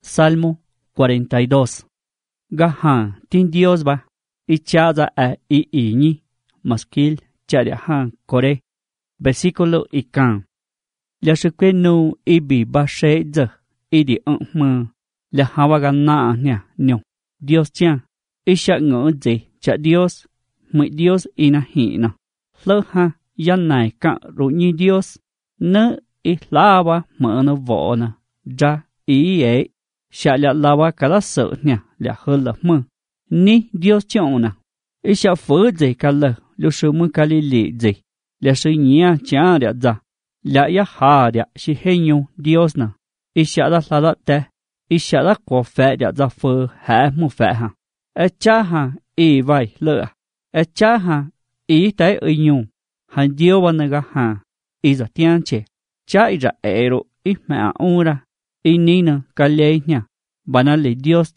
Salmo 42. Gahan tin Dios ba, ichaza a iñi, masquil, chariahan kore. Versículo ikan. La shukenu ibi ba sheiza, idi la hawaga na nyo. Dios chan, isha ngoze, cha Dios, muy Dios inahina. Lo ha, yanai ka runyi Dios, na ihlava mano vona, ja iye. Sha la lava kada sợ nè la hơ la mơ ni Dios chọn nè isha phớ dây cả lơ lu sư mơ cả li dây la sư nhia cha đạ za la ya ha đạ si henyo Dios nè isha la la te isha la có phê đạ za phơ ha mu phê ha cha ha y vai lơ cha ha y tai ơi nhung han Dios wa naga ha y za tian che cha y ra ero y ma ora inina kalenya banale Dios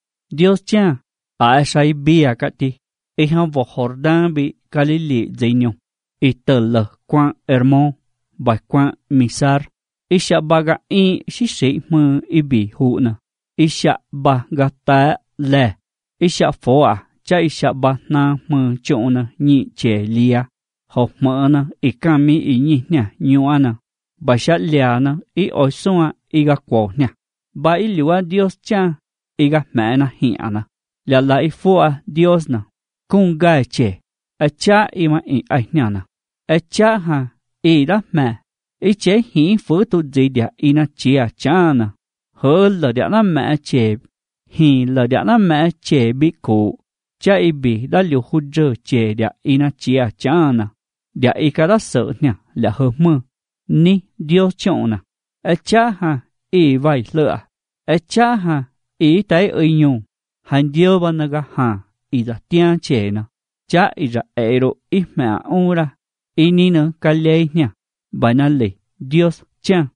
cha a shai bia kati e han vo Jordan bi kalili zeinyo itel kwa hermon ba kwa misar isha baga i shishi mu ibi huna isha ba gata le isha foa cha isha ba na mu chona ni chelia ho mana ikami inyi nya nyuana ba sha liana I oisua iga kwa nya ba iliwa Dios cha iga mena hiana la ifua Dios na kunga che a cha ima I ainyana a cha ha ida me che hi fu tu dia ina chia chana ho la dia na me che hi la dia na me che bi ku cha ibi da liu hu che dia ina chia chana dia ikara so nya la ho mu ni Dios chona a cha ha vai lỡ cha ha tai ơi nhung han Dios ba naga ha da tian che na cha ra ero ma ora ni na kalenya banale Dios cha